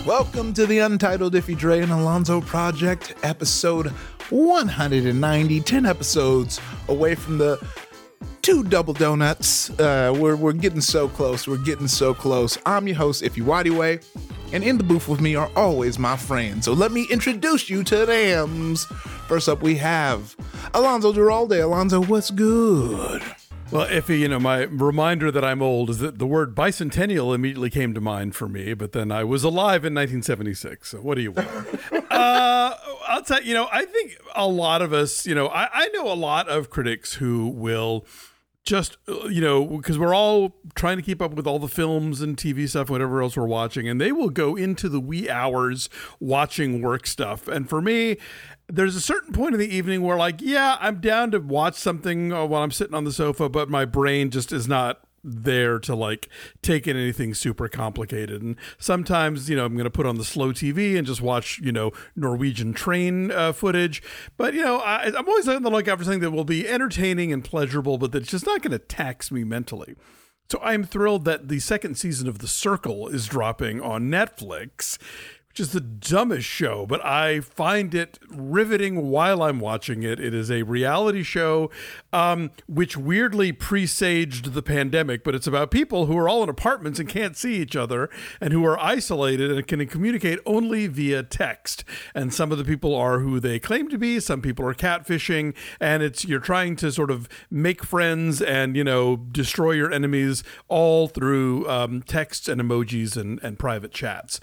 Welcome to the Untitled Iffy Dre and Alonzo Project, episode 190, 10 episodes away from the 2 double donuts. We're getting so close. We're getting so close. I'm your host, Iffy Wadiway, and in the booth with me are always my friends. So let me introduce you to them. First up, we have Alonzo Duralde. Alonzo, what's good? Well, Iffy, my reminder that I'm old is that the word bicentennial immediately came to mind for me, but then I was alive in 1976, so what do you want? I'll tell you, I think a lot of us, I know a lot of critics who will just, because we're all trying to keep up with all the films and TV stuff, whatever else we're watching, and they will go into the wee hours watching work stuff. And for me, there's a certain point in the evening where I'm down to watch something while I'm sitting on the sofa, but my brain just is not there to take in anything super complicated. And sometimes, I'm going to put on the slow TV and just watch, Norwegian train footage. But, I'm always on the lookout for something that will be entertaining and pleasurable, but that's just not going to tax me mentally. So I'm thrilled that the second season of The Circle is dropping on Netflix, which is the dumbest show, but I find it riveting while I'm watching it. It is a reality show, which weirdly presaged the pandemic, but it's about people who are all in apartments and can't see each other and who are isolated and can communicate only via text. And some of the people are who they claim to be. Some people are catfishing, and you're trying to sort of make friends and, destroy your enemies all through texts and emojis and private chats.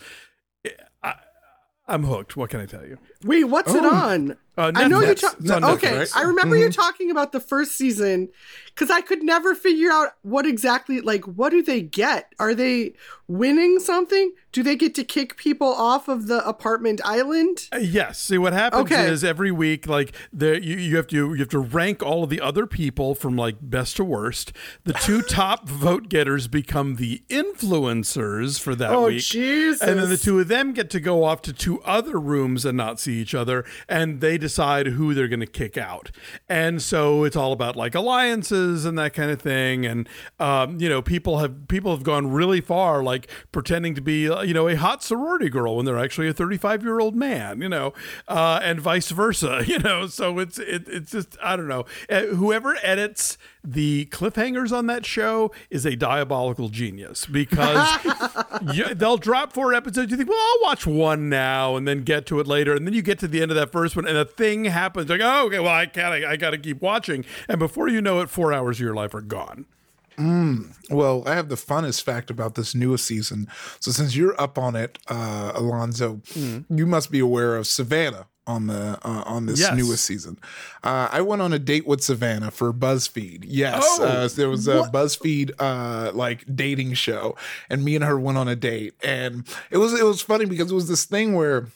I'm hooked. What can I tell you? Wait, what's it on? I know you're talking. Okay, right? I remember you talking about the first season because I could never figure out what exactly, what do they get? Are they winning something? Do they get to kick people off of the apartment island? Yes. See, what happens is every week, you have to rank all of the other people from best to worst. The 2 top vote getters become the influencers for that week. Oh, Jesus. And then the 2 of them get to go off to 2 other rooms and not see each other, and they decide who they're going to kick out. And so it's all about alliances and that kind of thing. And people have gone really far, pretending to be a hot sorority girl when they're actually a 35-year-old man, and vice versa, so it's just, I don't know. Whoever edits the cliffhangers on that show is a diabolical genius, because they'll drop 4 episodes. You think, well, I'll watch 1 now and then get to it later. And then you get to the end of that first one and a thing happens. Oh, okay, well, I got to keep watching. And before you know it, 4 hours of your life are gone. Well, I have the funnest fact about this newest season. So since you're up on it, Alonzo, you must be aware of Savannah on this newest season. I went on a date with Savannah for BuzzFeed. Yes, there was a BuzzFeed dating show, and me and her went on a date, and it was funny because it was this thing where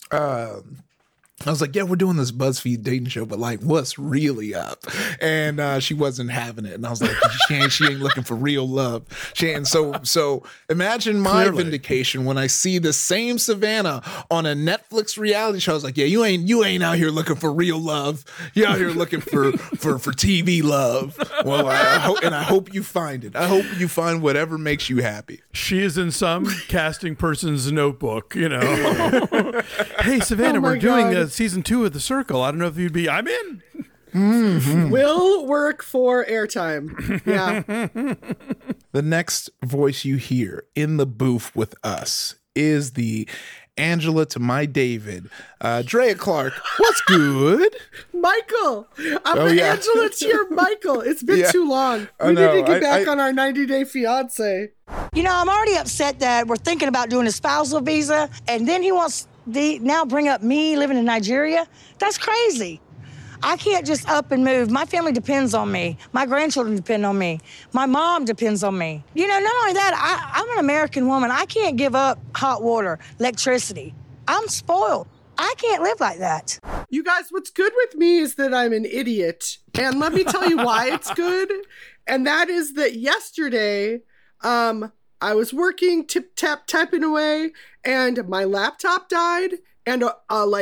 I was like, yeah, we're doing this BuzzFeed dating show, but what's really up? And she wasn't having it. And I was like, she ain't looking for real love. So imagine my vindication when I see the same Savannah on a Netflix reality show. I was like, yeah, you ain't out here looking for real love. You're out here looking for TV love. Well, I hope you find it. I hope you find whatever makes you happy. She is in some casting person's notebook, Hey, Savannah, we're doing season 2 of The Circle. I don't know if you'd be. I'm in. Mm-hmm. Will work for airtime. Yeah. The next voice you hear in the booth with us is the Angela to my David, Drea Clark. What's good? Michael. I'm the Angela to your Michael. It's been too long. We need to get back on our 90-day fiance. I'm already upset that we're thinking about doing a spousal visa, and then he wants now bring up me living in Nigeria. That's crazy. I can't just up and move. My family depends on me. My grandchildren depend on me. My mom depends on me. Not only that, I'm an American woman. I can't give up hot water, electricity. I'm spoiled. I can't live like that. You guys, what's good with me is that I'm an idiot. And let me tell you why it's good. And that is that yesterday, I was working, typing away, and my laptop died, and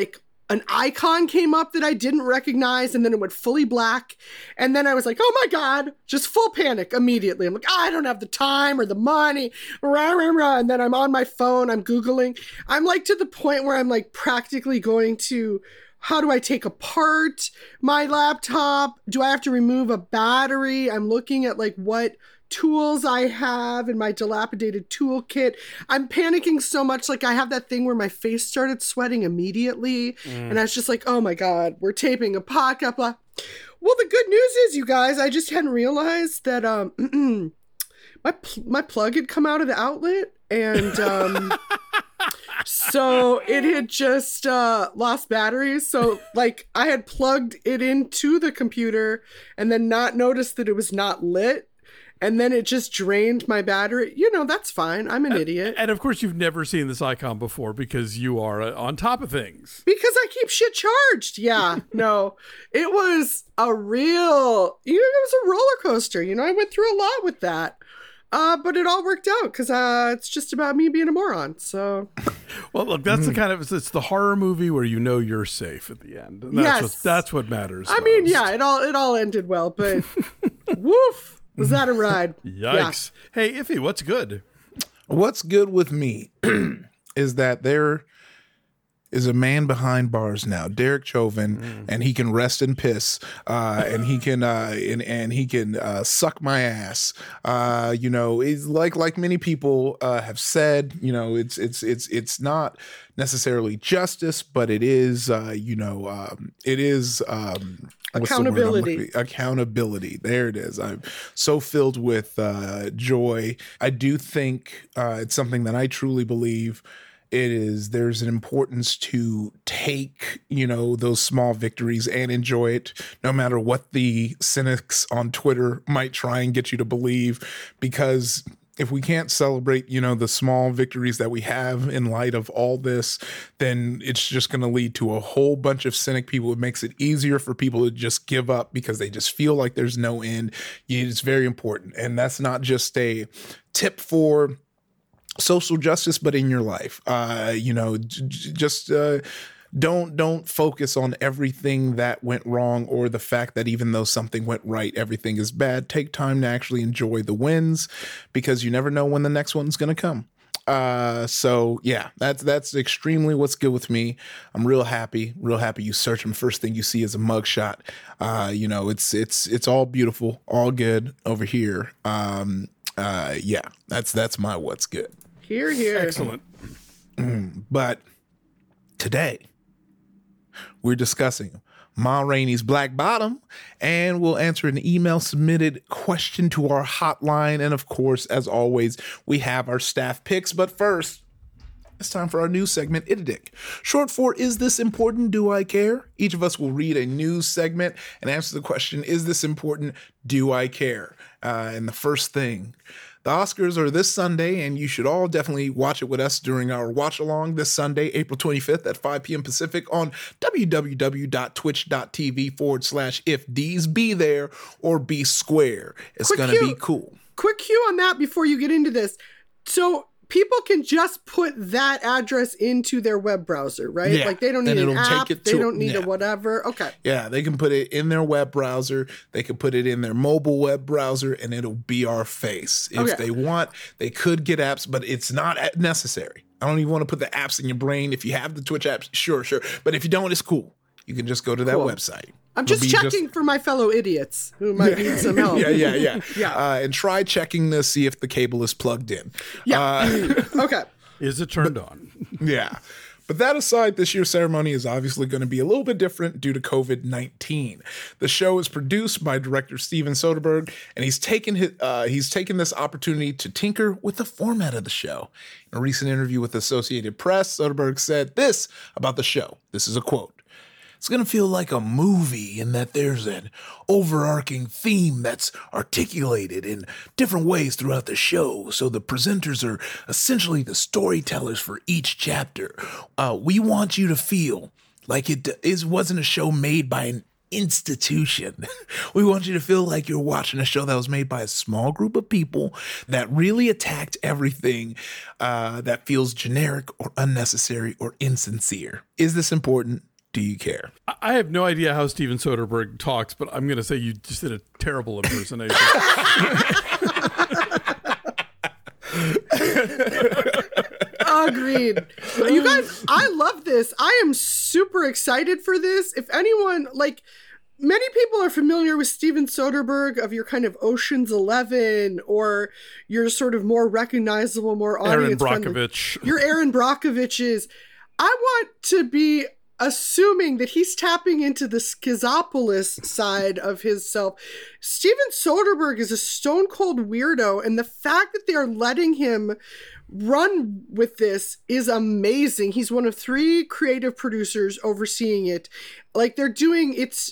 an icon came up that I didn't recognize, and then it went fully black. And then I was like, oh my God, just full panic immediately. I'm like, I don't have the time or the money. Rah, rah, rah. And then I'm on my phone, I'm Googling. I'm like to the point where I'm like practically going to, how do I take apart my laptop? Do I have to remove a battery? I'm looking at like what tools I have in my dilapidated toolkit. I'm panicking so much. Like I have that thing where my face started sweating immediately. And I was just like, oh my God, we're taping a podcast. Blah. Well, the good news is, you guys, I just hadn't realized that my plug had come out of the outlet, and so it had just lost batteries. So like I had plugged it into the computer and then not noticed that it was not lit. And then it just drained my battery. You know, that's fine. I'm an idiot. And of course, you've never seen this icon before because you are on top of things. Because I keep shit charged. Yeah, no, it was a real, it was a roller coaster. You know, I went through a lot with that. But it all worked out because it's just about me being a moron. So, well, look, that's the kind of, it's the horror movie where you know you're safe at the end. And that's what matters. I mean, yeah, it all ended well, but woof. Was that a ride? Yikes. Yeah. Hey, Iffy, what's good? What's good with me is that there is a man behind bars now, Derek Chauvin, and he can rest and piss, and he can and he can suck my ass. You know, it's like many people have said. You know, it's not necessarily justice, but it is. It is. Accountability. Accountability. There it is. I'm so filled with joy. I do think it's something that I truly believe. There's an importance to take, you know, those small victories and enjoy it, no matter what the cynics on Twitter might try and get you to believe, because if we can't celebrate, you know, the small victories that we have in light of all this, then it's just going to lead to a whole bunch of cynic people. It makes it easier for people to just give up because they just feel like there's no end. It's very important. And that's not just a tip for social justice, but in your life. You know, just don't focus on everything that went wrong or the fact that even though something went right, everything is bad. Take time to actually enjoy the wins, because you never know when the next one's going to come. So yeah, that's extremely what's good with me. I'm real happy. You search them, first thing you see is a mugshot. You know, it's all beautiful, all good over here. Yeah, that's my what's good. Here. Excellent. But today we're discussing Ma Rainey's Black Bottom, and we'll answer an email submitted question to our hotline. And of course, as always, we have our staff picks. But first, it's time for our news segment, It-a-Dick. Short for, is this important? Do I care? Each of us will read a news segment and answer the question, is this important? Do I care? And the first thing, the Oscars are this Sunday, and you should all definitely watch it with us during our watch-along this Sunday, April 25th at 5 p.m. Pacific on www.twitch.tv/ifds. Be there or be square. It's going to be cool. Quick cue on that before you get into this. So people can just put that address into their web browser, right? Yeah. Like they don't need an app. They don't need a whatever. Okay. Yeah, they can put it in their web browser. They can put it in their mobile web browser, and it'll be our face. If they want, they could get apps, but it's not necessary. I don't even want to put the apps in your brain. If you have the Twitch apps, sure. But if you don't, it's cool. You can just go to that website. I'm just checking for my fellow idiots who might need some help. Yeah. And try checking to see if the cable is plugged in. Yeah. Okay. Is it turned on? Yeah. But that aside, this year's ceremony is obviously going to be a little bit different due to COVID-19. The show is produced by director Steven Soderbergh, and he's taken this opportunity to tinker with the format of the show. In a recent interview with Associated Press, Soderbergh said this about the show. This is a quote. It's going to feel like a movie in that there's an overarching theme that's articulated in different ways throughout the show. So the presenters are essentially the storytellers for each chapter. We want you to feel like it wasn't a show made by an institution. We want you to feel like you're watching a show that was made by a small group of people that really attacked everything that feels generic or unnecessary or insincere. Is this important? do you care? I have no idea how Steven Soderbergh talks, but I'm going to say you just did a terrible impersonation. Agreed. You guys, I love this. I am super excited for this. If anyone, like, many people are familiar with Steven Soderbergh of your kind of Ocean's 11 or your sort of more recognizable, more audience Aaron Brockovich. Your Aaron Brockoviches. I want to be assuming that he's tapping into the schizopolis side of his self. Steven Soderbergh is a stone cold weirdo, and the fact that they are letting him run with this is amazing. He's one of 3 creative producers overseeing it. Like, they're doing it's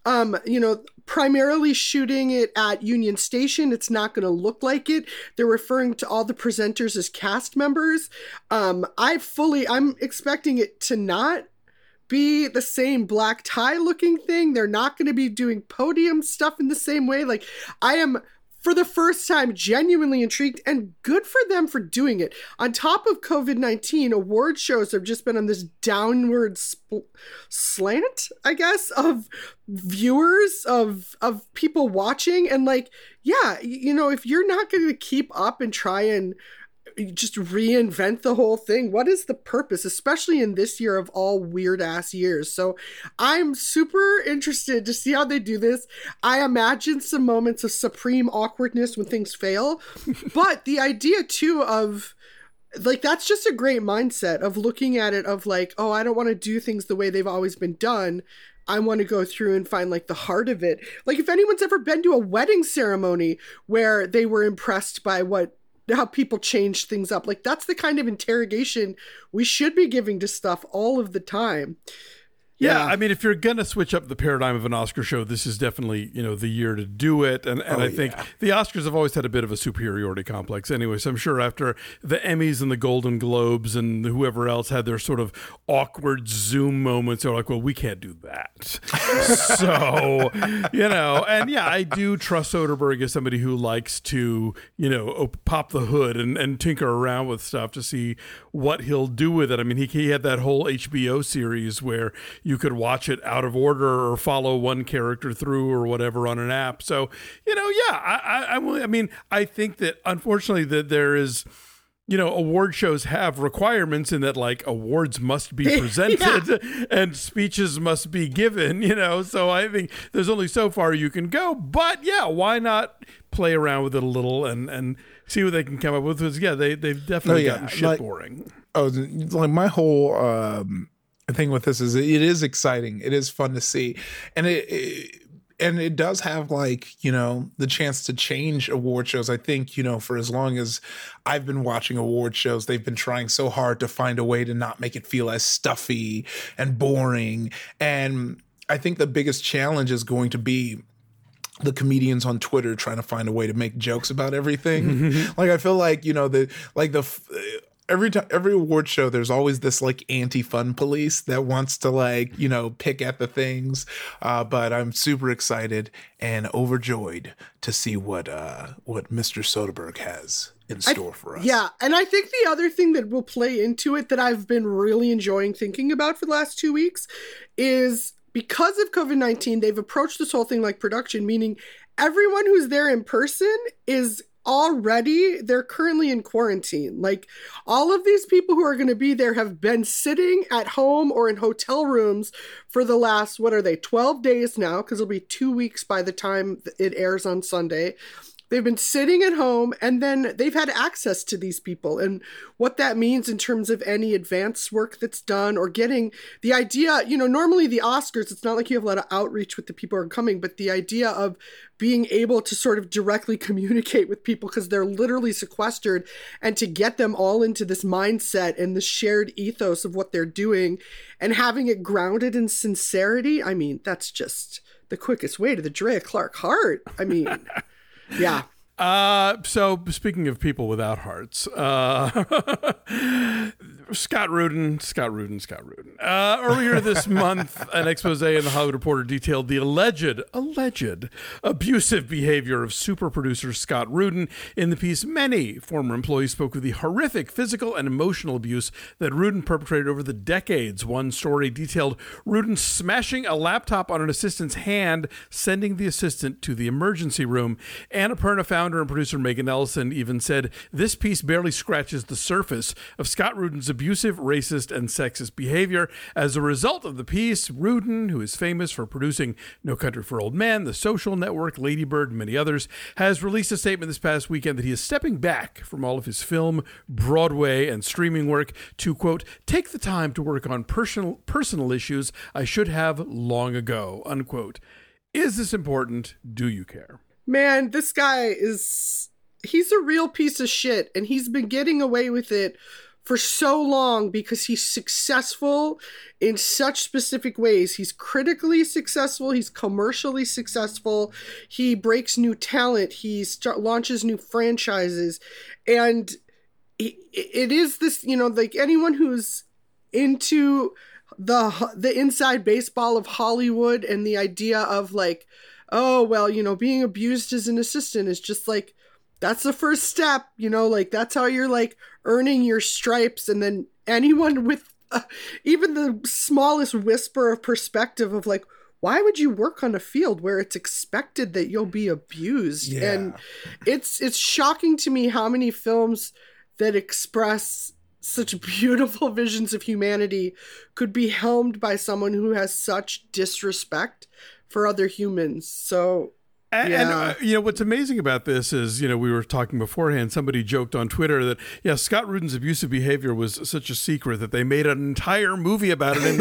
primarily shooting it at Union Station. It's not going to look like it. They're referring to all the presenters as cast members. I'm expecting it to not be the same black tie looking thing. They're not going to be doing podium stuff in the same way. Like, I am, for the first time, genuinely intrigued, and good for them for doing it. On top of COVID-19, award shows have just been on this downward slant, I guess, of viewers, of people watching. And like, yeah, if you're not going to keep up and try and just reinvent the whole thing, what is the purpose, especially in this year of all weird ass years? So I'm super interested to see how they do this. I imagine some moments of supreme awkwardness when things fail, but the idea too of like, that's just a great mindset of looking at it of like, oh, I don't want to do things the way they've always been done. I want to go through and find like the heart of it. Like, if anyone's ever been to a wedding ceremony where they were impressed by how people change things up, like, that's the kind of interrogation we should be giving to stuff all of the time. Yeah, I mean, if you're going to switch up the paradigm of an Oscar show, this is definitely, the year to do it. And I think the Oscars have always had a bit of a superiority complex anyway. So I'm sure after the Emmys and the Golden Globes and whoever else had their sort of awkward Zoom moments, they're like, well, we can't do that. So, and yeah, I do trust Soderbergh as somebody who likes to, pop the hood and tinker around with stuff to see what he'll do with it. I mean, he had that whole HBO series where you could watch it out of order or follow one character through or whatever on an app. So, I think that unfortunately that there is, award shows have requirements in that, like, awards must be presented and speeches must be given, so I think there's only so far you can go, but yeah, why not play around with it a little and see what they can come up with? Because they've definitely gotten shit boring. Like, my whole, thing with this is it is exciting. It is fun to see. And it does have, like, the chance to change award shows. I think, for as long as I've been watching award shows, they've been trying so hard to find a way to not make it feel as stuffy and boring. And I think the biggest challenge is going to be the comedians on Twitter trying to find a way to make jokes about everything. Like, I feel like, every award show, there's always this like anti-fun police that wants to, like, pick at the things. But I'm super excited and overjoyed to see what Mr. Soderbergh has in store for us. Yeah. And I think the other thing that will play into it that I've been really enjoying thinking about for the last 2 weeks is, because of COVID-19, they've approached this whole thing like production, meaning everyone who's there in person is they're currently in quarantine. Like, all of these people who are going to be there have been sitting at home or in hotel rooms for the last, 12 days now, because it'll be 2 weeks by the time it airs on Sunday. They've been sitting at home, and then they've had access to these people, and what that means in terms of any advance work that's done or getting the idea, normally the Oscars, it's not like you have a lot of outreach with the people who are coming, but the idea of being able to sort of directly communicate with people because they're literally sequestered, and to get them all into this mindset and the shared ethos of what they're doing and having it grounded in sincerity. I mean, that's just the quickest way to the Drea Clark heart. I mean... Yeah. So speaking of people without hearts, Scott Rudin. Earlier this month, an expose in the Hollywood Reporter detailed the alleged abusive behavior of super producer Scott Rudin. In the piece, many former employees spoke of the horrific physical and emotional abuse that Rudin perpetrated over the decades. One story detailed Rudin smashing a laptop on an assistant's hand, sending the assistant to the emergency room. Annapurna founder and producer Megan Ellison even said, "This piece barely scratches the surface of Scott Rudin's abusive, racist, and sexist behavior." As a result of the piece, Rudin, who is famous for producing No Country for Old Men, The Social Network, Lady Bird, and many others, has released a statement this past weekend that he is stepping back from all of his film, Broadway, and streaming work to, quote, "take the time to work on personal issues I should have long ago," unquote. Is this important? Do you care? Man, this guy he's a real piece of shit, and he's been getting away with it for so long because he's successful in such specific ways. He's critically successful. He's commercially successful. He breaks new talent. He launches new franchises. And it is this, like anyone who's into the inside baseball of Hollywood and the idea of like, oh, well, being abused as an assistant is just like, that's the first step, like that's how you're like earning your stripes. And then anyone with even the smallest whisper of perspective of like, why would you work on a field where it's expected that you'll be abused? Yeah. And it's shocking to me how many films that express such beautiful visions of humanity could be helmed by someone who has such disrespect for other humans. So And what's amazing about this is, we were talking beforehand, somebody joked on Twitter that, Scott Rudin's abusive behavior was such a secret that they made an entire movie about it in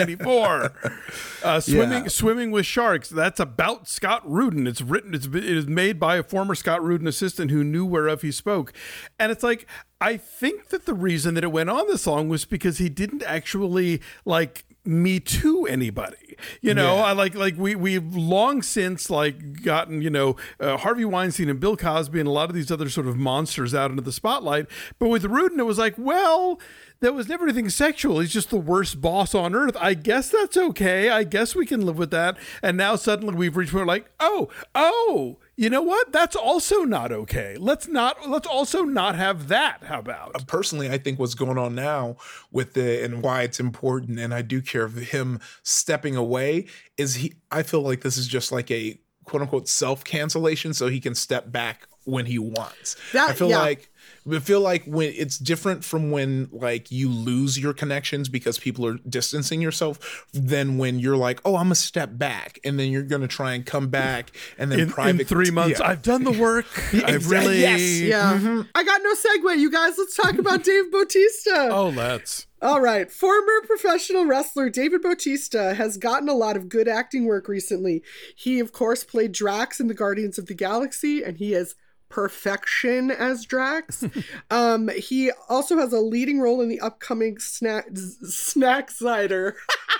1994. Swimming with Sharks. That's about Scott Rudin. It is made by a former Scott Rudin assistant who knew whereof he spoke. And it's like, I think that the reason that it went on this long was because he didn't actually Me Too anybody, we've long since gotten, Harvey Weinstein and Bill Cosby and a lot of these other sort of monsters out into the spotlight. But with Rudin, it was like, well, there was never anything sexual. He's just the worst boss on earth. I guess that's okay. I guess we can live with that. And now suddenly we've reached where like, oh, you know what? That's also not okay. Let's also not have that. How about? Personally, I think what's going on now with and why it's important, and I do care of him stepping away, is I feel like this is just like a quote unquote self-cancellation so he can step back when he wants. I feel like when it's different from when you lose your connections because people are distancing yourself than when you're like, oh, I'm gonna step back, and then you're gonna try and come back, and then in 3 months I've done the work. I've really Mm-hmm. I got no segue, you guys. Let's talk about Dave Bautista. Let's. All right. Former professional wrestler David Bautista has gotten a lot of good acting work recently. He, of course, played Drax in the Guardians of the Galaxy, and he is perfection as Drax. He also has a leading role in the upcoming Snack Snyder.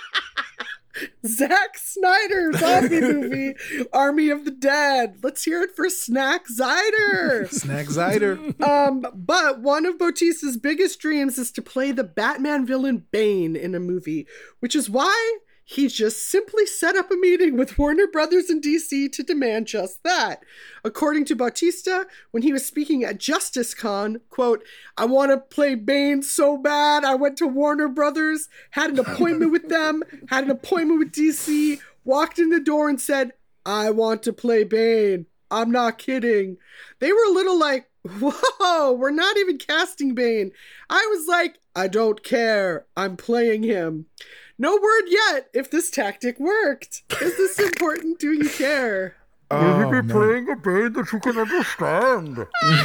Zack Snyder zombie movie, Army of the Dead. Let's hear it for Snack Snyder. Snack Snyder. But one of Bautista's biggest dreams is to play the Batman villain Bane in a movie, which is why he just simply set up a meeting with Warner Brothers in DC to demand just that. According to Bautista, when he was speaking at JusticeCon, quote, "I want to play Bane so bad. I went to Warner Brothers, had an appointment with them, had an appointment with DC, walked in the door and said, I want to play Bane. I'm not kidding." They were a little like, whoa, we're not even casting Bane. I was like, I don't care. I'm playing him. No word yet if this tactic worked. Is this important? Do you care? Will you be playing a Bane that you can understand?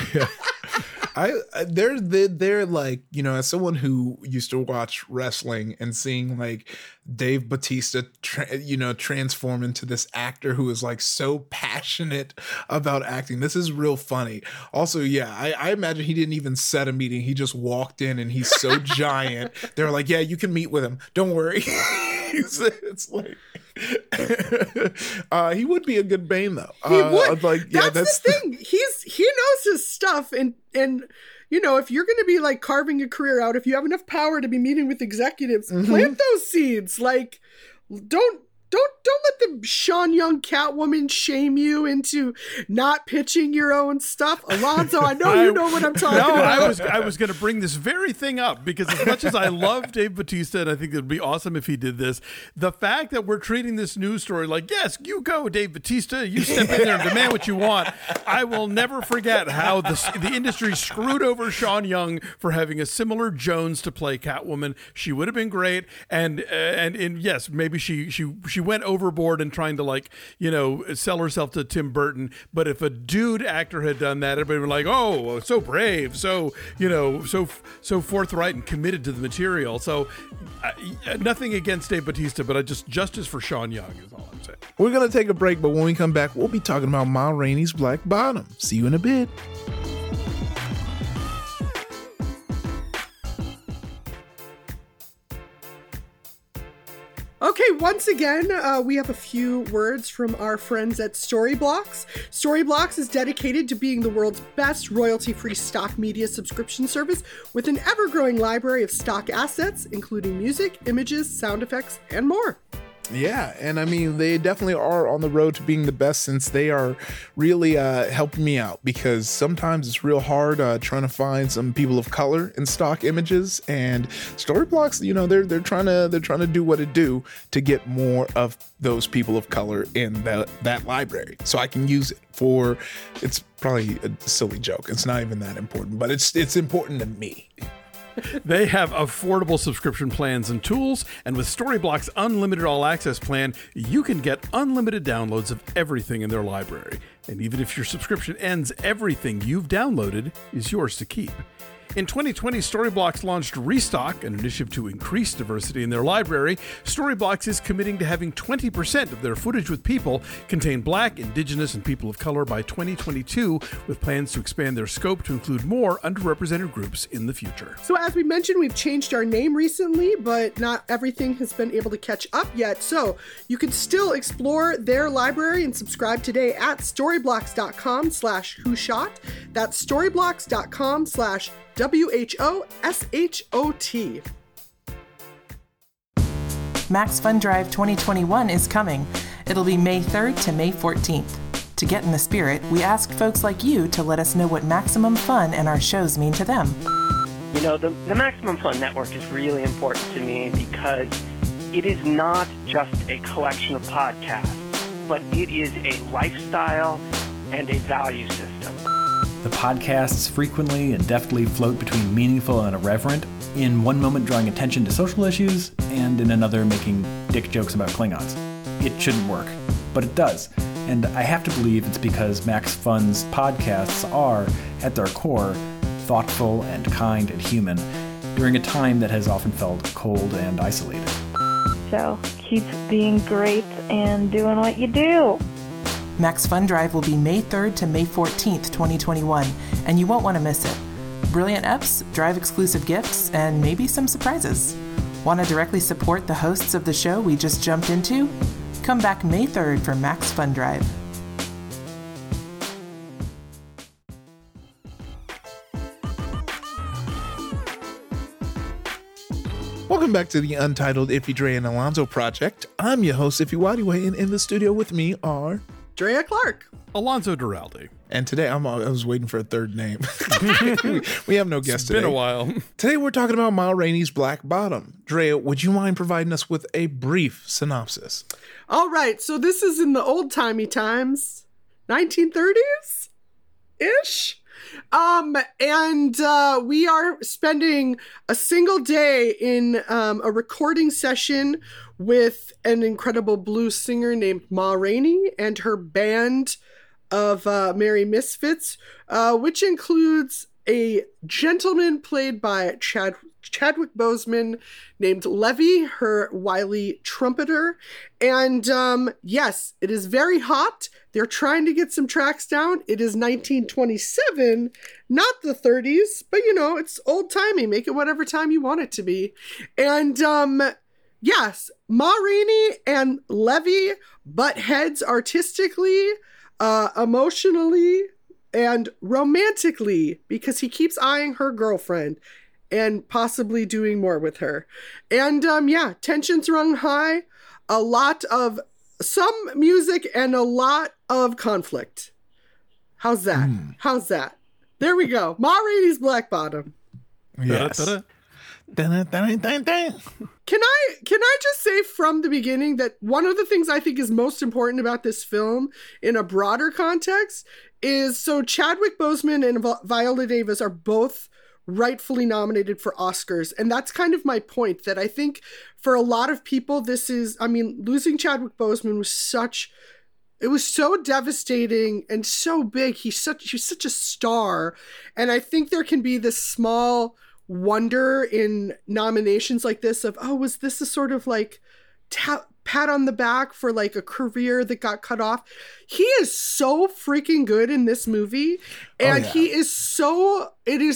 They're like, as someone who used to watch wrestling and seeing Dave Bautista, transform into this actor who is so passionate about acting. This is real funny. Also, I imagine he didn't even set a meeting. He just walked in and he's so giant. They're like, yeah, you can meet with him. Don't worry. It's like, he would be a good Bane though. He would. That's the thing. He knows his stuff, and you know, if you're going to be like carving a career out, if you have enough power to be meeting with executives, plant those seeds. Like, don't let the Sean Young Catwoman shame you into not pitching your own stuff. Alonzo, I know you know what I'm talking about. I was going to bring this very thing up because as much as I love Dave Bautista, and I think it would be awesome if he did this, the fact that we're treating this news story like, yes, you go, Dave Bautista, you step in there and demand what you want. I will never forget how the industry screwed over Sean Young for having a similar Jones to play Catwoman. She would have been great, and yes, maybe she went overboard in trying to, like, you know, sell herself to Tim Burton. But if a dude actor had done that, everybody would be like, oh, so brave, so, you know, so forthright and committed to the material. So nothing against Dave Bautista, but justice for Sean Young is all I'm saying. We're going to take a break, but when we come back, we'll be talking about Ma Rainey's Black Bottom. See you in a bit. Okay, once again, we have a few words from our friends at Storyblocks. Storyblocks is dedicated to being the world's best royalty-free stock media subscription service with an ever-growing library of stock assets, including music, images, sound effects, and more. Yeah, and I mean, they definitely are on the road to being the best, since they are really helping me out, because sometimes it's real hard trying to find some people of color in stock images, and Storyblocks, you know, they're trying to do what it do to get more of those people of color in that library, so I can use it for. It's probably a silly joke. It's not even that important, but it's important to me. They have affordable subscription plans and tools, and with Storyblocks' unlimited all-access plan, you can get unlimited downloads of everything in their library. And even if your subscription ends, everything you've downloaded is yours to keep. In 2020, Storyblocks launched Restock, an initiative to increase diversity in their library. Storyblocks is committing to having 20% of their footage with people contain Black, Indigenous, and people of color by 2022, with plans to expand their scope to include more underrepresented groups in the future. So as we mentioned, we've changed our name recently, but not everything has been able to catch up yet. So you can still explore their library and subscribe today at storyblocks.com/whoshot. That's storyblocks.com/WHOSHOT. Max Fun Drive 2021 is coming. It'll be May 3rd to May 14th. To get in the spirit, we asked folks like you to let us know what maximum fun and our shows mean to them. You know, the Maximum Fun Network is really important to me because it is not just a collection of podcasts, but it is a lifestyle and a value system. The podcasts frequently and deftly float between meaningful and irreverent, in one moment drawing attention to social issues, and in another making dick jokes about Klingons. It shouldn't work, but it does. And I have to believe it's because Max Fun's podcasts are, at their core, thoughtful and kind and human, during a time that has often felt cold and isolated. So keep being great and doing what you do. Max Fun Drive will be May 3rd to May 14th, 2021, and you won't want to miss it. Brilliant EPs, Drive-exclusive gifts, and maybe some surprises. Want to directly support the hosts of the show we just jumped into? Come back May 3rd for Max Fun Drive. Welcome back to the Untitled Iffy Dre and Alonzo Project. I'm your host, Iffy Wadiway, and in the studio with me are Drea Clark, Alonzo Duralde. And today, I was waiting for a third name. We have no guest today. It's been a while. Today, we're talking about Ma Rainey's Black Bottom. Drea, would you mind providing us with a brief synopsis? All right, so this is in the old-timey times, 1930s-ish. And we are spending a single day in a recording session with an incredible blues singer named Ma Rainey and her band of Merry Misfits, which includes a gentleman played by Chadwick Boseman named Levy, her wily trumpeter. And yes, it is very hot. They're trying to get some tracks down. It is 1927, not the 30s, but you know, it's old timey. Make it whatever time you want it to be. And yes, Ma Rainey and Levy butt heads artistically, emotionally, and romantically because he keeps eyeing her girlfriend and possibly doing more with her. And tensions run high, a lot of some music and a lot of conflict. How's that? How's that? There we go. Ma Rainey's Black Bottom. Yes. Can I just say from the beginning that one of the things I think is most important about this film in a broader context is so Chadwick Boseman and Viola Davis are both rightfully nominated for Oscars. And that's kind of my point, that I think for a lot of people, losing Chadwick Boseman was so devastating and so big. He's such a star. And I think there can be this small wonder in nominations like this of, was this a sort of like pat on the back for like a career that got cut off? He is so freaking good in this movie. And it is so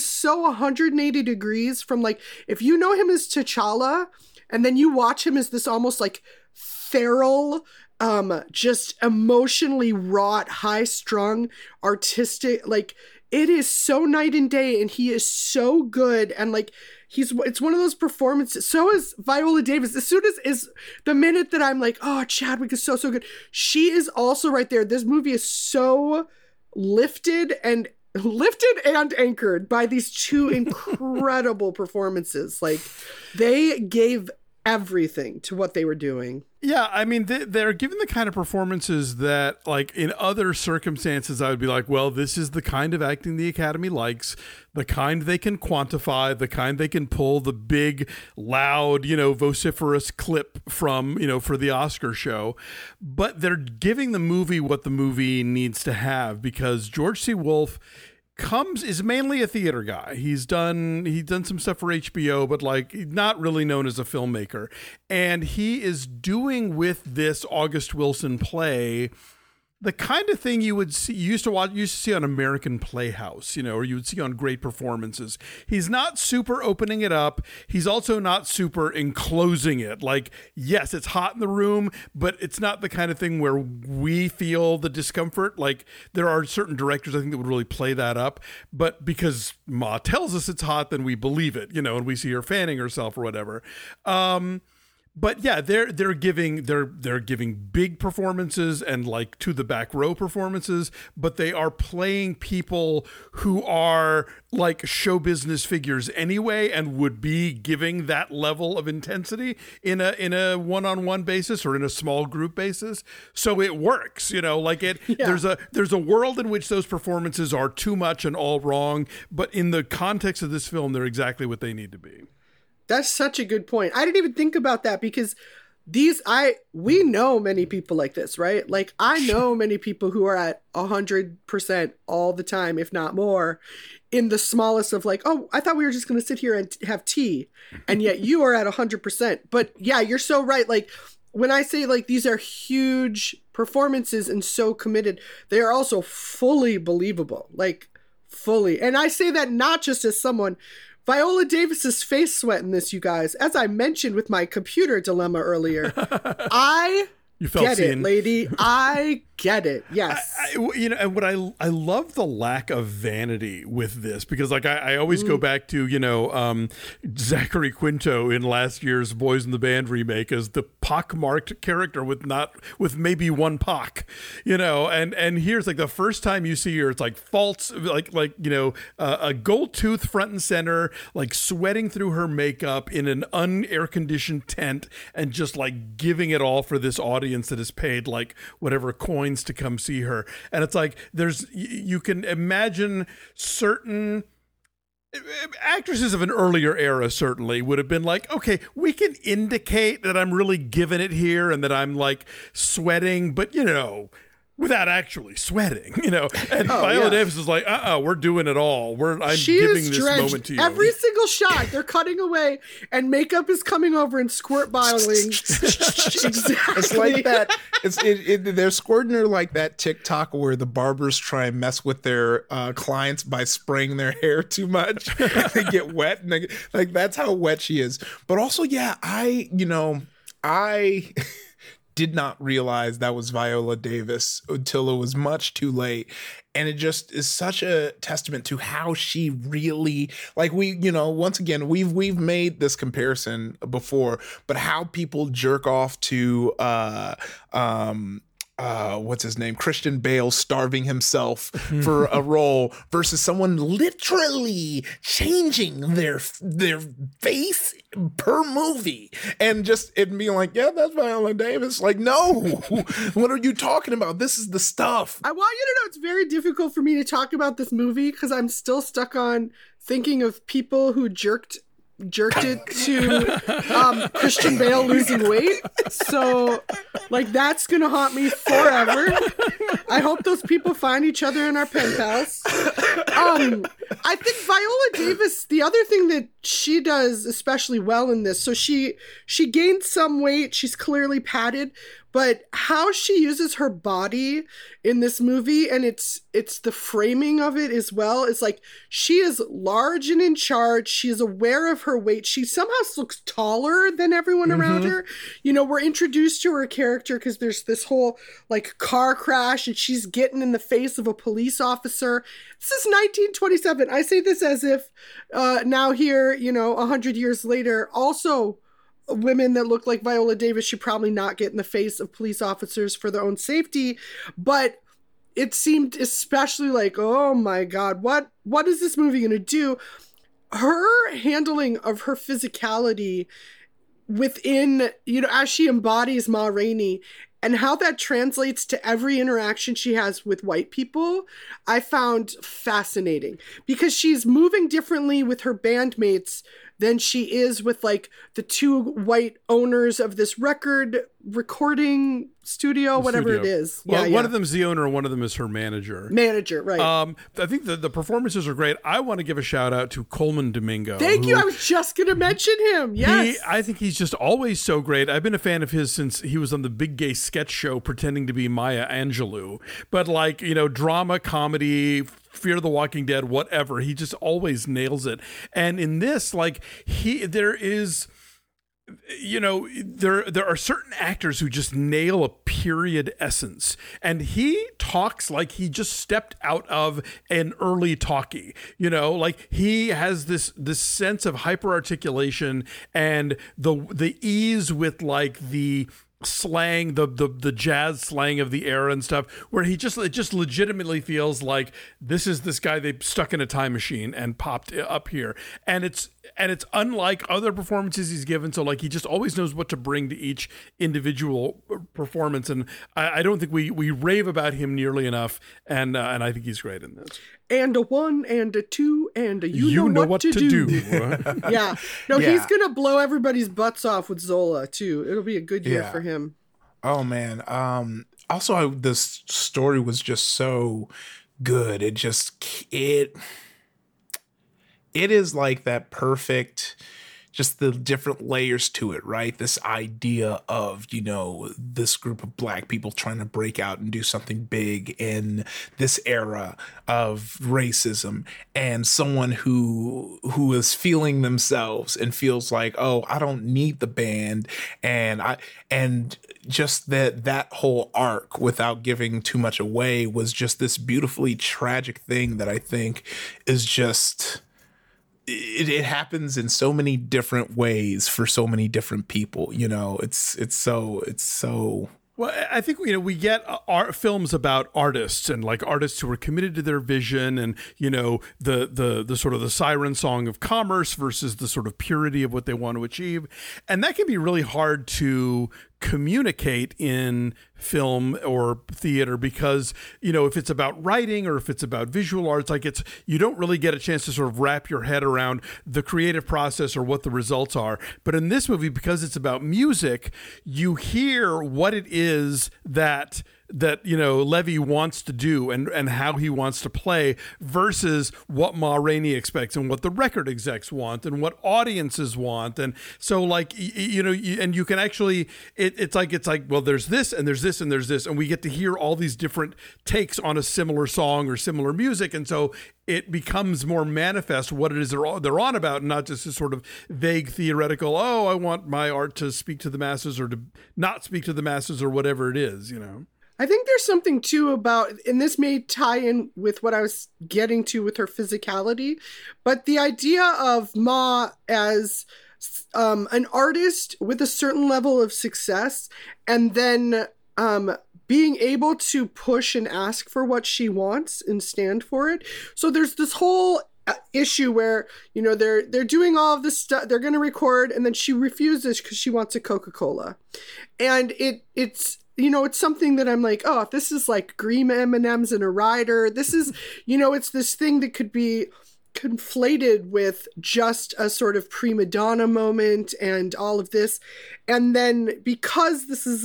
180 degrees from, like, if you know him as T'Challa and then you watch him as this almost like feral, just emotionally wrought, high-strung, artistic, like, it is so night and day, and he is so good. And like, it's one of those performances. So is Viola Davis. As soon as the minute that I'm like, oh, Chadwick is so good, she is also right there. This movie is so lifted and anchored by these two incredible performances. Like, they gave everything to what they were doing. Yeah, I mean, they're given the kind of performances that, like, in other circumstances, I would be like, well, this is the kind of acting the Academy likes, the kind they can quantify, the kind they can pull the big, loud, vociferous clip from, for the Oscar show. But they're giving the movie what the movie needs to have, because George C. Wolfe is mainly a theater guy. He's done some stuff for HBO, but like, not really known as a filmmaker. And he is doing with this August Wilson play the kind of thing you used to see on American Playhouse, or you would see on Great Performances. He's not super opening it up. He's also not super enclosing it. Like, yes, it's hot in the room, but it's not the kind of thing where we feel the discomfort. Like, there are certain directors, I think, that would really play that up. But because Ma tells us it's hot, then we believe it, and we see her fanning herself or whatever. But yeah, they're giving big performances and like to the back row performances, but they are playing people who are like show business figures anyway and would be giving that level of intensity in a one-on-one basis or in a small group basis. So it works, like it. Yeah. There's a world in which those performances are too much and all wrong, but in the context of this film, they're exactly what they need to be. That's such a good point. I didn't even think about that, because we know many people like this, right? Like, I know many people who are at 100% all the time, if not more, in the smallest of like, oh, I thought we were just going to sit here and have tea. And yet you are at 100%. But yeah, you're so right. Like, when I say like these are huge performances and so committed, they are also fully believable, like fully. And I say that not just as someone. Viola Davis's face sweat in this, you guys, as I mentioned with my computer dilemma earlier, I get it, lady. I get it. Yes. And what I love the lack of vanity with this, because like I always go back to, Zachary Quinto in last year's Boys in the Band remake as the pockmarked character with maybe one pock, and here's like the first time you see her, it's like false, a gold tooth front and center, like sweating through her makeup in an un-air conditioned tent and just like giving it all for this audience that is paid like whatever coins to come see her. And it's like, you can imagine certain actresses of an earlier era certainly would have been like, okay, we can indicate that I'm really giving it here and that I'm like sweating, but without actually sweating, and Viola Davis is like, we're doing it all. I'm giving this moment to you. Every single shot, they're cutting away, and makeup is coming over and squirt bottling. Exactly. It's like that. They're squirting her like that TikTok where the barbers try and mess with their clients by spraying their hair too much. They get wet, and that's how wet she is. But also, yeah, I did not realize that was Viola Davis until it was much too late. And it just is such a testament to how she really, like, we, you know, once again, we've made this comparison before, but how people jerk off to what's his name? Christian Bale starving himself for a role versus someone literally changing their face per movie and just it being like, yeah, that's Viola Davis. Like, no, what are you talking about? This is the stuff. I want you to know it's very difficult for me to talk about this movie because I'm still stuck on thinking of people who jerked it to Christian Bale losing weight. So, like, that's going to haunt me forever. I hope those people find each other in our pen pals. I think Viola Davis, the other thing that she does especially well in this, so she gained some weight. She's clearly padded, but how she uses her body in this movie, and it's the framing of it as well. It's like she is large and in charge. She is aware of her weight. She somehow looks taller than everyone around her. You know, we're introduced to her character because there's this whole like car crash and she's getting in the face of a police officer. This is 1927. I say this as if now here, you know, 100 years later, also women that look like Viola Davis should probably not get in the face of police officers for their own safety. But it seemed especially like, oh my God, what is this movie going to do? Her handling of her physicality within, you know, as she embodies Ma Rainey and how that translates to every interaction she has with white people, I found fascinating because she's moving differently with her bandmates than she is with like the two white owners of this recording studio, whatever it is. Well, one of them is the owner, one of them is her manager. Right. I think the performances are great. I want to give a shout out to Coleman Domingo. Thank you. I was just going to mention him. Yes. I think he's just always so great. I've been a fan of his since he was on the Big Gay Sketch Show pretending to be Maya Angelou. But like, you know, drama, comedy, Fear the Walking Dead, whatever. He just always nails it. And in this, like, there is, you know, there are certain actors who just nail a period essence, and he talks like he just stepped out of an early talkie. You know, like he has this sense of hyper articulation and the ease with like the slang, the jazz slang of the era and stuff, where it just legitimately feels like this is this guy they stuck in a time machine and popped up here, and it's unlike other performances he's given. So like he just always knows what to bring to each individual performance, and I don't think we rave about him nearly enough, and I think he's great in this. And a 1 and a 2 and a you know what to do. Yeah. No, he's going to blow everybody's butts off with Zola too. It'll be a good year for him. Oh man. Also this story was just so good. It is like that perfect, just the different layers to it, right? This idea of, you know, this group of black people trying to break out and do something big in this era of racism, and someone who is feeling themselves and feels like, oh, I don't need the band, and just that whole arc, without giving too much away, was just this beautifully tragic thing that I think is just, it happens in so many different ways for so many different people. You know, it's so. Well, I think, you know, we get films about artists and like artists who are committed to their vision, and, you know, the sort of the siren song of commerce versus the sort of purity of what they want to achieve. And that can be really hard to communicate in film or theater because, you know, if it's about writing or if it's about visual arts, like you don't really get a chance to sort of wrap your head around the creative process or what the results are. But in this movie, because it's about music, you hear what it is that Levy wants to do and how he wants to play versus what Ma Rainey expects and what the record execs want and what audiences want. And so like, and you can actually, it's like, well, there's this and there's this and there's this, and we get to hear all these different takes on a similar song or similar music. And so it becomes more manifest what it is they're on about, and not just this sort of vague theoretical, oh, I want my art to speak to the masses or to not speak to the masses or whatever it is, I think there's something too about, and this may tie in with what I was getting to with her physicality, but the idea of Ma as an artist with a certain level of success, and then being able to push and ask for what she wants and stand for it. So there's this whole issue where, they're doing all of this stuff, they're going to record, and then she refuses because she wants a Coca-Cola. And it's something that I'm like, oh, this is like green M&Ms in a rider. This is, it's this thing that could be conflated with just a sort of prima donna moment and all of this. And then because this is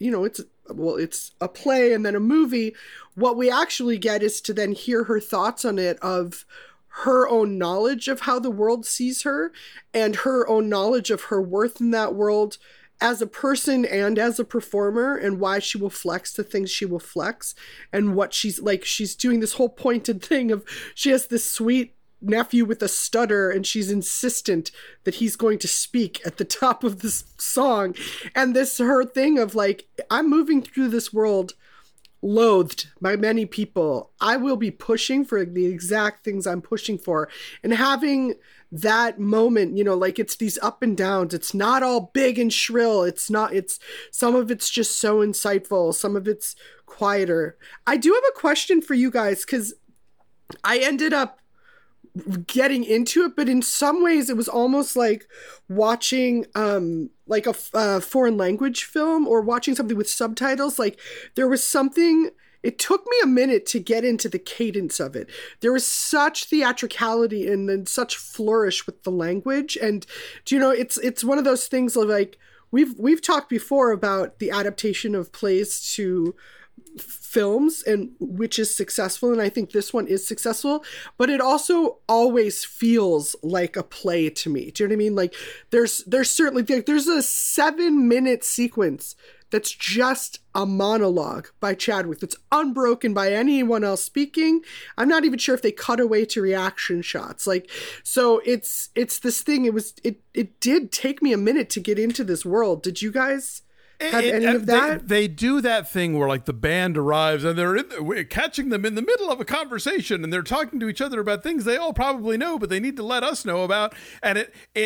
it's a play and then a movie, what we actually get is to then hear her thoughts on it, of her own knowledge of how the world sees her and her own knowledge of her worth in that world as a person and as a performer, and why she will flex the things she will flex, and what she's doing this whole pointed thing of, she has this sweet nephew with a stutter and she's insistent that he's going to speak at the top of this song, and this her thing of like, I'm moving through this world loathed by many people. I will be pushing for the exact things I'm pushing for, and having that moment, it's these up and downs. It's not all big and shrill. It's some of it's just so insightful. Some of it's quieter. I do have a question for you guys, because I ended up getting into it, but in some ways it was almost like watching like a foreign language film, or watching something with subtitles. Like, there was something, it took me a minute to get into the cadence of it. There was such theatricality and then such flourish with the language, and it's one of those things of like, we've talked before about the adaptation of plays to films, and which is successful, and I think this one is successful, but it also always feels like a play to me. Do you know what I mean? Like, there's certainly, there's a 7-minute sequence that's just a monologue by Chadwick that's unbroken by anyone else speaking. I'm not even sure if they cut away to reaction shots. Like, so it's this thing. It did take me a minute to get into this world. Did you guys have any of that? They do that thing where like the band arrives and we're catching them in the middle of a conversation, and they're talking to each other about things they all probably know, but they need to let us know about. And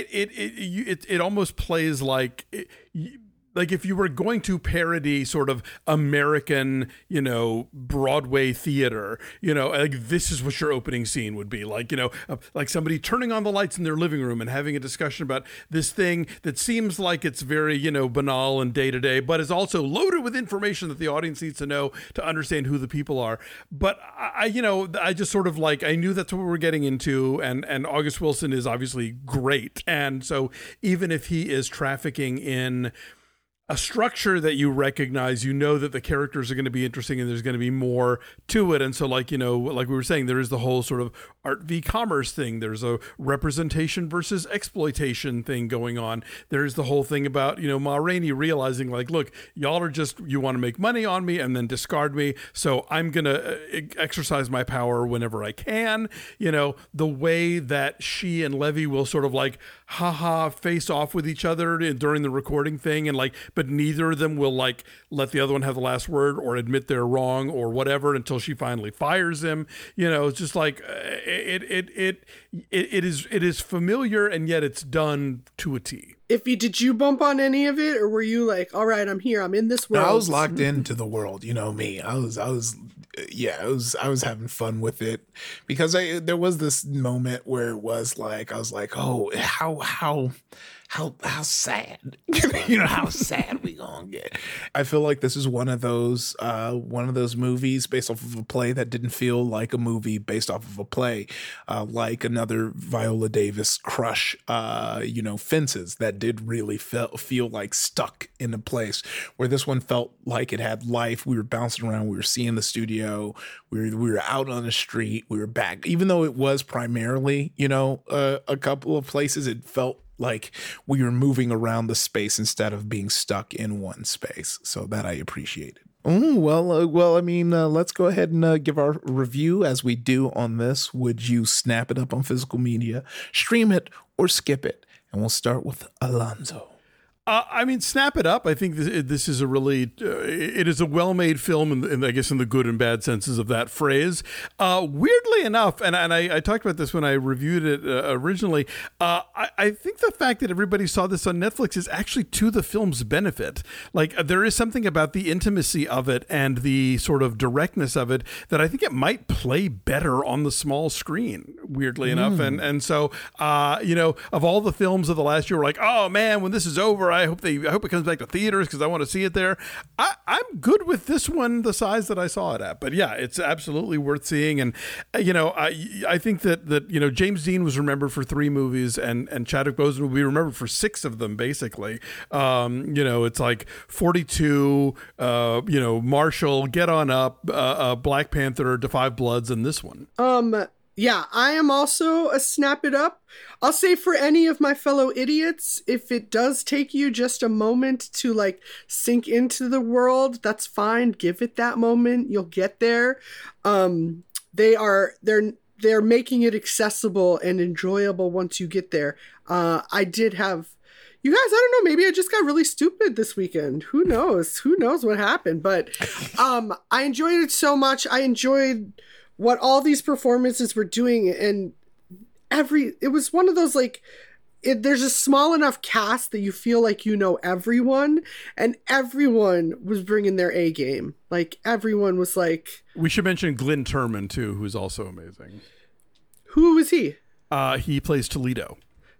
it almost plays like like if you were going to parody sort of American, Broadway theater, like this is what your opening scene would be like, like somebody turning on the lights in their living room and having a discussion about this thing that seems like it's very, banal and day to day, but is also loaded with information that the audience needs to know to understand who the people are. But I just sort of like, I knew that's what we were getting into, and August Wilson is obviously great. And so even if he is trafficking in a structure that you recognize, that the characters are going to be interesting and there's going to be more to it. And so like, like we were saying, there is the whole sort of art v commerce thing. There's a representation versus exploitation thing going on. There's the whole thing about, Ma Rainey realizing like, look, y'all are just, you want to make money on me and then discard me. So I'm going to exercise my power whenever I can. The way that she and Levy will sort of like, face off with each other during the recording thing. And like, but neither of them will like let the other one have the last word or admit they're wrong or whatever until she finally fires him. It's just like it is familiar, and yet it's done to a T. Did you bump on any of it, or were you like, all right, I'm here, I'm in this world? No, I was locked into the world. Me. I was having fun with it, because there was this moment where it was like, I was like, oh, how sad, how sad we gonna get. I feel like this is one of those movies based off of a play that didn't feel like a movie based off of a play, like another Viola Davis Crush, Fences, that did really feel like stuck in a place, where this one felt like it had life. We were bouncing around, we were seeing the studio, we were out on the street, we were back. Even though it was primarily, a couple of places, it felt like we were moving around the space instead of being stuck in one space. So that I appreciated. Let's go ahead and give our review as we do on this. Would you snap it up on physical media, stream it, or skip it? And we'll start with Alonzo. Snap it up. I think this is it is a well-made film, and I guess in the good and bad senses of that phrase. Weirdly enough, and I talked about this when I reviewed it originally, I think the fact that everybody saw this on Netflix is actually to the film's benefit. Like, there is something about the intimacy of it and the sort of directness of it that I think it might play better on the small screen, weirdly enough. And so, of all the films of the last year, we're like, oh man, when this is over, I hope it comes back to theaters because I want to see it there. I'm good with this one, the size that I saw it at. But yeah, it's absolutely worth seeing. And I think that James Dean was remembered for 3 movies, and Chadwick Boseman will be remembered for 6 of them, basically. It's like 42, Marshall, Get On Up, Black Panther, Da 5 Bloods, and this one. Yeah, I am also a snap it up. I'll say for any of my fellow idiots, if it does take you just a moment to like sink into the world, that's fine. Give it that moment. You'll get there. They're making it accessible and enjoyable once you get there. I did have, you guys, I don't know, maybe I just got really stupid this weekend. Who knows what happened? But I enjoyed it so much. I enjoyed what all these performances were doing, and it was one of those, like, there's a small enough cast that you feel like everyone, and everyone was bringing their A game. Like, everyone was like... We should mention Glynn Turman, too, who's also amazing. Who was he? He plays Toledo.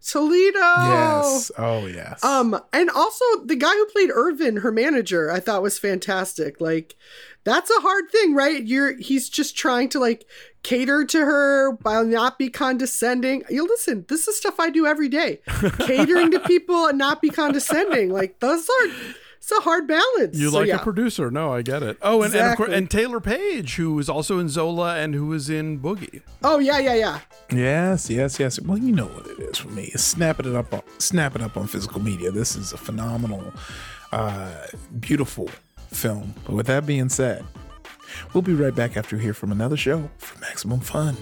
Yes. Oh, yes. And also the guy who played Irvin, her manager, I thought was fantastic. Like, that's a hard thing, right? He's just trying to like cater to her while not be condescending. Listen, this is stuff I do every day. Catering to people and not be condescending. Like, it's a hard balance. You a producer. No, I get it. Oh, and, exactly. and Taylor Page, who was also in Zola and who was in Boogie. Oh, yeah. Yes. Well, you know what it is for me. Snap it up on physical media. This is a phenomenal, beautiful film. But with that being said, we'll be right back after we hear from another show for Maximum Fun.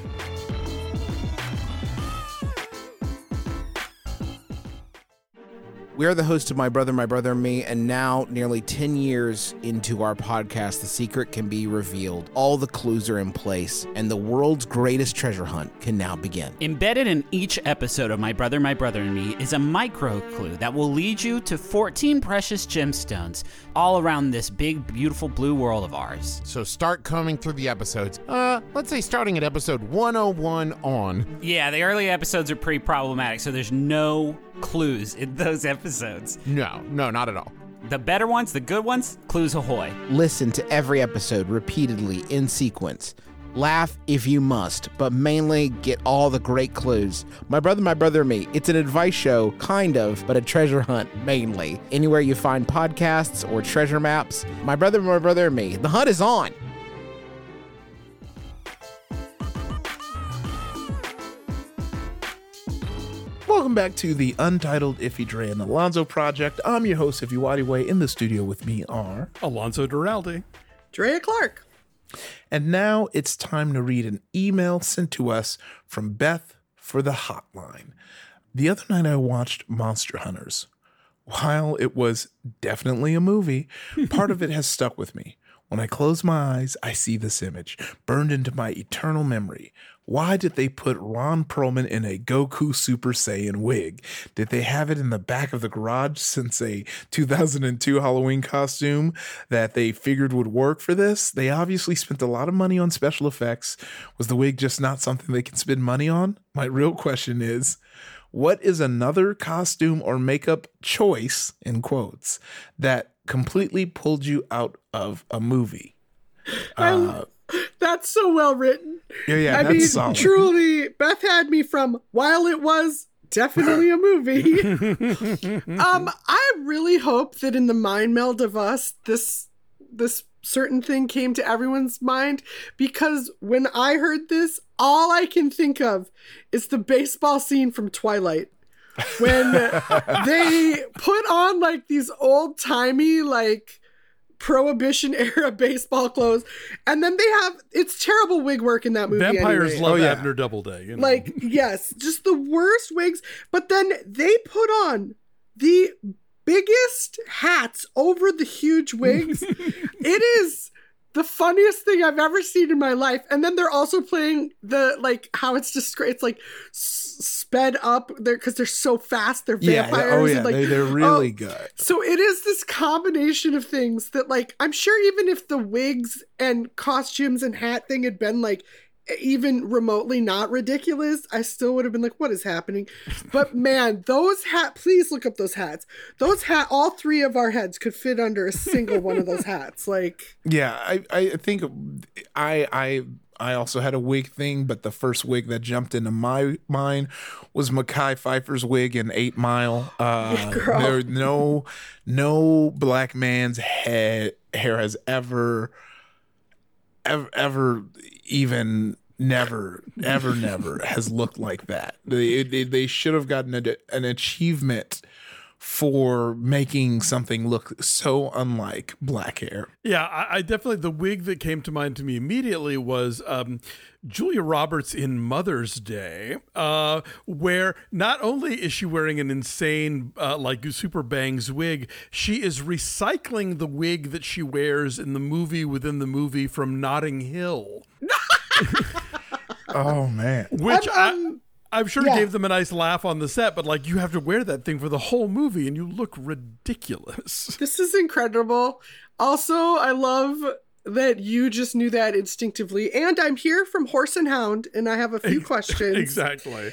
We are the host of My Brother, and Me, and now, nearly 10 years into our podcast, the secret can be revealed. All the clues are in place, and the world's greatest treasure hunt can now begin. Embedded in each episode of My Brother, and Me is a micro clue that will lead you to 14 precious gemstones all around this big, beautiful blue world of ours. So start combing through the episodes. Let's say starting at episode 101 on. Yeah, the early episodes are pretty problematic, so there's no clues in those episodes. No, not at all. The better ones, the good ones, clues ahoy. Listen to every episode repeatedly in sequence. Laugh if you must, but mainly get all the great clues. My Brother, and Me. It's an advice show, kind of, but a treasure hunt, mainly. Anywhere you find podcasts or treasure maps. My Brother, and Me. The hunt is on. Welcome back to the Untitled Iffy Dre and Alonzo Project. I'm your host, Iffy Wadiway. In the studio with me are... Alonzo Duralde. Drea Clark. And now it's time to read an email sent to us from Beth for the hotline. The other night I watched Monster Hunters. While it was definitely a movie, part of it has stuck with me. When I close my eyes, I see this image, burned into my eternal memory. Why did they put Ron Perlman in a Goku Super Saiyan wig? Did they have it in the back of the garage since a 2002 Halloween costume that they figured would work for this? They obviously spent a lot of money on special effects. Was the wig just not something they can spend money on? My real question is, what is another costume or makeup choice, in quotes, that completely pulled you out of a movie? That's so well written. Yeah, I that's mean, solid. truly, Beth had me from while it was definitely a movie. I really hope that in the mind meld of us, this certain thing came to everyone's mind, because when I heard this, all I can think of is the baseball scene from Twilight. When they put on like these old timey, like Prohibition era baseball clothes, and then they have, it's terrible wig work in that movie. Vampires anyway. love Abner Doubleday. You know? Like, yes, just the worst wigs. But then they put on the biggest hats over the huge wigs. It is the funniest thing I've ever seen in my life. And then they're also playing the, like, how it's just, it's like sped up there because they're so fast. They're vampires. And, like, they're really good. So it is this combination of things that, like, I'm sure even if the wigs and costumes and hat thing had been like even remotely not ridiculous, I still would have been like, what is happening? But man, those please look up those hats. All three of our heads could fit under a single one of those hats. Like, yeah, I think I also had a wig thing, but the first wig that jumped into my mind was Mekhi Phifer's wig in 8 Mile. There, no black man's hair has ever even never has looked like that. They should have gotten an achievement for making something look so unlike black hair. Yeah, I definitely, the wig that came to mind to me immediately was Julia Roberts in Mother's Day, where not only is she wearing an insane, like super bangs wig, she is recycling the wig that she wears in the movie within the movie from Notting Hill. Oh, man. Which I'm sure gave them a nice laugh on the set, but like, you have to wear that thing for the whole movie and you look ridiculous. This is incredible. Also, I love that you just knew that instinctively. And I'm here from Horse and Hound, and I have a few questions. Exactly.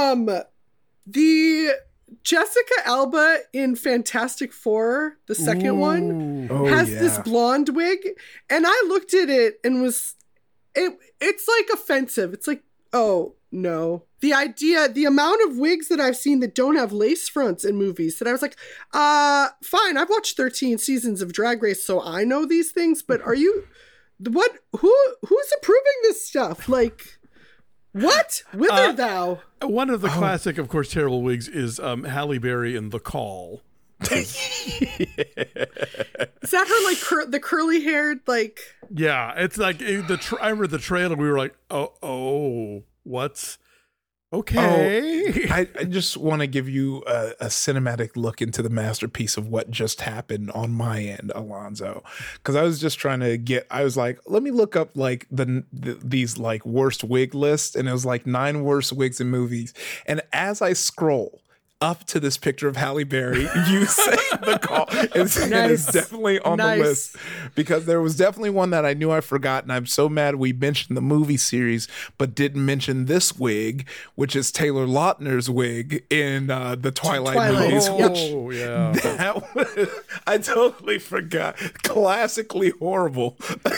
The Jessica Alba in Fantastic Four, the second one, has this blonde wig, and I looked at it and it's like offensive. It's like, oh no. The amount of wigs that I've seen that don't have lace fronts in movies, that I was like, fine, I've watched 13 seasons of Drag Race, so I know these things, but who's approving this stuff? Like, what? Whither thou? One of the classic, of course, terrible wigs is Halle Berry in The Call. Is that her, like, the curly haired, like? Yeah, it's like I remember the trailer. We were like, oh, what's okay? I just want to give you a cinematic look into the masterpiece of what just happened on my end, Alonzo, because I was just trying to I was like, let me look up like these like worst wig lists, and it was like 9 worst wigs in movies, and as I scroll up to this picture of Halle Berry, you say The Call. It's definitely on the list, because there was definitely one that I knew I forgot, and I'm so mad we mentioned the movie series but didn't mention this wig, which is Taylor Lautner's wig in the Twilight movies. Oh, yeah. I totally forgot. Classically horrible.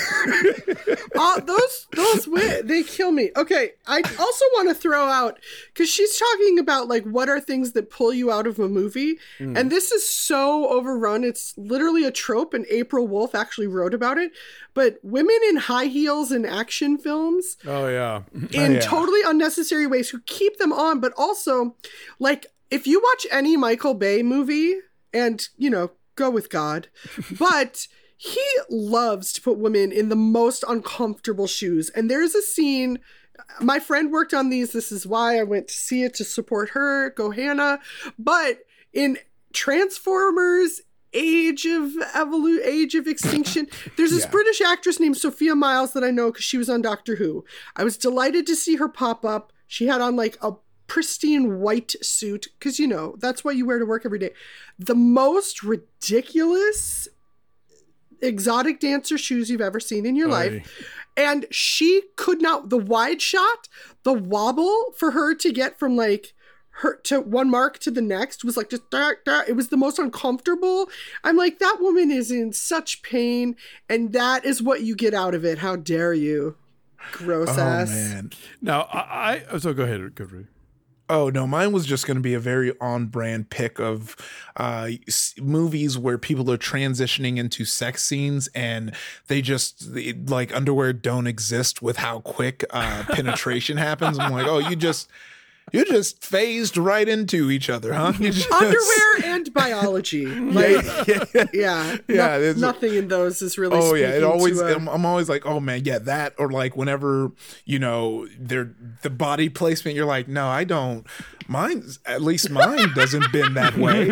Those they kill me. Okay, I also want to throw out, because she's talking about like what are things that pull you out of a movie, and this is so overrun. It's literally a trope, and April Wolf actually wrote about it. But women in high heels in action films, in totally unnecessary ways, who keep them on, but also like if you watch any Michael Bay movie, and go with God, but he loves to put women in the most uncomfortable shoes. And there's a scene, my friend worked on these, this is why I went to see it, to support her, go Hannah. But in Transformers Age of Extinction, there's this British actress named Sophia Myles that I know because she was on Doctor Who. I was delighted to see her pop up. She had on like a pristine white suit, because that's what you wear to work every day. The most ridiculous exotic dancer shoes you've ever seen in your life. And she could not, the wide shot, the wobble for her to get from like her to one mark to the next was like just it was the most uncomfortable. I'm like, that woman is in such pain, and that is what you get out of it. How dare you? Gross ass. Man. Now so go ahead, Goodread. Oh, no, mine was just going to be a very on-brand pick of movies where people are transitioning into sex scenes and they just, like, underwear don't exist with how quick penetration happens. I'm like, oh, you just phased right into each other, huh? Underwear and biology. Like, nothing in those is really. Oh yeah, I'm always like, oh man, yeah, that, or like whenever the body placement, you're like, no, I don't. Mine doesn't bend that way.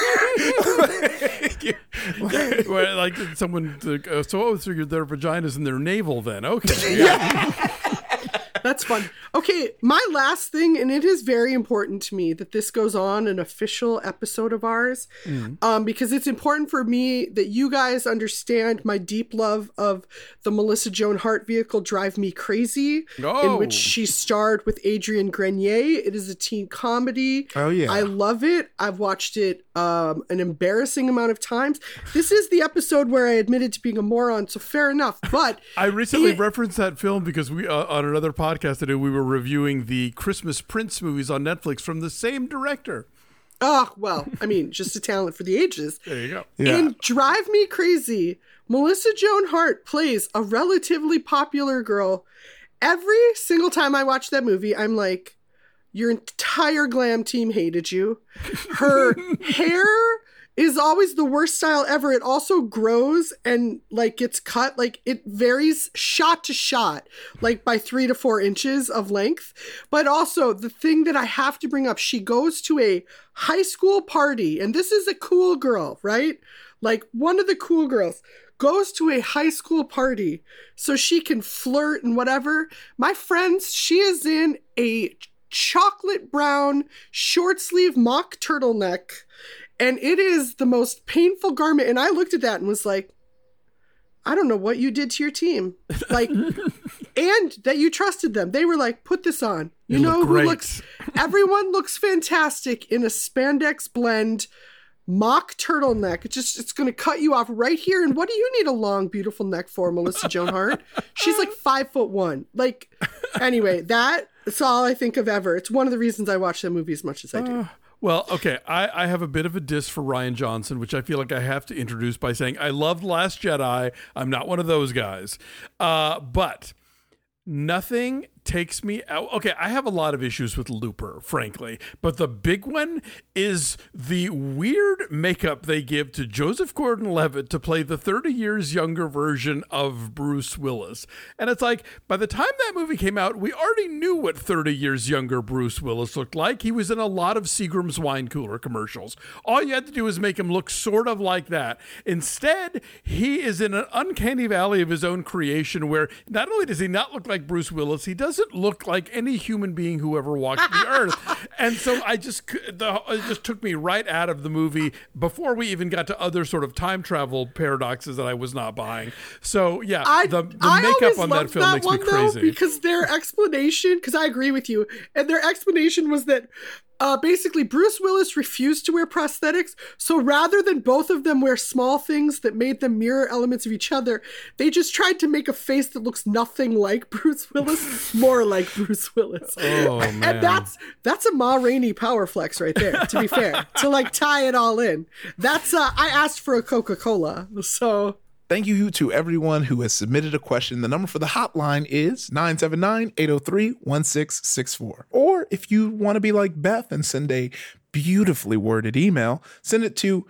Like someone, so their vaginas in their navel then. Okay. Yeah. That's fun. Okay, my last thing, and it is very important to me that this goes on an official episode of ours, because it's important for me that you guys understand my deep love of the Melissa Joan Hart vehicle Drive Me Crazy, in which she starred with Adrian Grenier. It is a teen comedy. Oh, yeah. I love it. I've watched it an embarrassing amount of times. This is the episode where I admitted to being a moron, so fair enough. But I recently referenced that film because we on another podcast today, we were reviewing the Christmas Prince movies on Netflix from the same director. Oh, well, I mean, just a talent for the ages. There you go. Yeah. In Drive Me Crazy, Melissa Joan Hart plays a relatively popular girl. Every single time I watch that movie, I'm like, your entire glam team hated you. Her hair is always the worst style ever. It also grows and like gets cut. Like it varies shot to shot, like by 3 to 4 inches of length. But also the thing that I have to bring up, she goes to a high school party, and this is a cool girl, right? Like one of the cool girls goes to a high school party so she can flirt and whatever. My friends, she is in a chocolate brown short sleeve mock turtleneck. And it is the most painful garment. And I looked at that and was like, I don't know what you did to your team. Like, and that you trusted them. They were like, put this on. You know who looks, everyone looks fantastic in a spandex blend mock turtleneck. It's going to cut you off right here. And what do you need a long, beautiful neck for, Melissa Joan Hart? She's like 5'1". Like, anyway, that's all I think of ever. It's one of the reasons I watch that movie as much as I do. Well, okay, I have a bit of a diss for Rian Johnson, which I feel like I have to introduce by saying I loved Last Jedi. I'm not one of those guys. But nothing takes me out. Okay, I have a lot of issues with Looper, frankly, but the big one is the weird makeup they give to Joseph Gordon-Levitt to play the 30 years younger version of Bruce Willis. And it's like, by the time that movie came out, we already knew what 30 years younger Bruce Willis looked like. He was in a lot of Seagram's wine cooler commercials. All you had to do was make him look sort of like that. Instead, he is in an uncanny valley of his own creation where not only does he not look like Bruce Willis, he doesn't look like any human being who ever walked the earth. And so it just took me right out of the movie before we even got to other sort of time travel paradoxes that I was not buying. So yeah, the makeup on that film makes me crazy. Because their explanation, because I agree with you, and their explanation was that basically Bruce Willis refused to wear prosthetics, so rather than both of them wear small things that made them mirror elements of each other, they just tried to make a face that looks nothing like Bruce Willis more like Bruce Willis. Oh man. And that's a Ma Rainey power flex right there, to be fair, to like tie it all in. That's I asked for a Coca-Cola, so thank you to everyone who has submitted a question. The number for the hotline is 979-803-1664. Or if you want to be like Beth and send a beautifully worded email, send it to